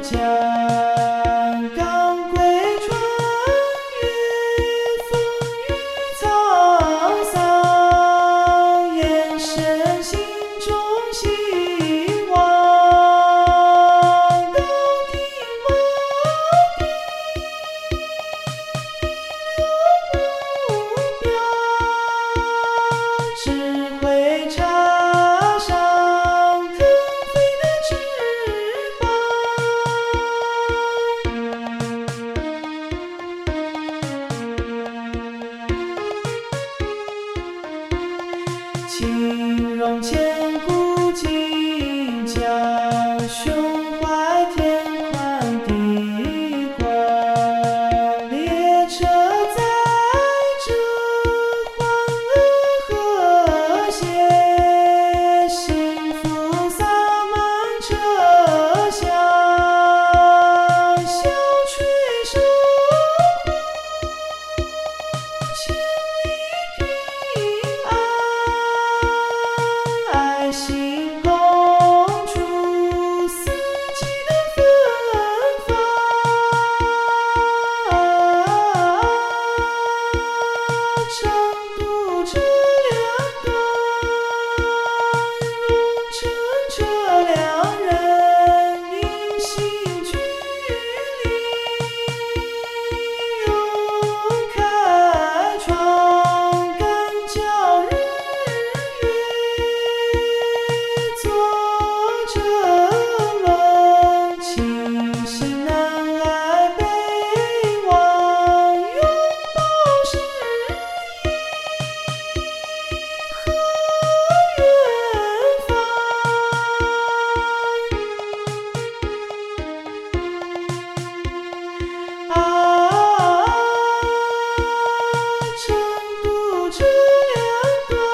江港归船，越风雨沧桑，延伸心中希望。到底锚定有目标，只会插上腾飞的翅膀。轻容千古今江，胸怀天宽地广。列车载着欢乐和谐，幸福洒满车厢。小吹笙呼，千里平安。爱心共筑四季的芬芳。成都这两段，蓉城这两人，因心距离，勇开创，敢叫日月。坐着轮，清醒南来北往，拥抱诗意和远方。成都这两段，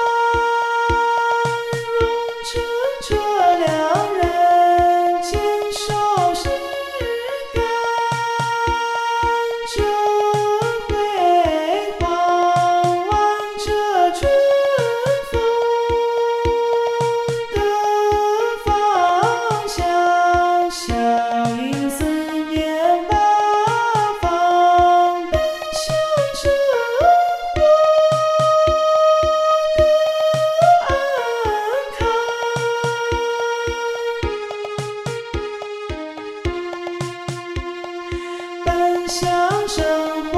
蓉城这两人，坚守实干，这辉煌，挽着春风的方向，响应思念八方，奔向生活的安康。奔向生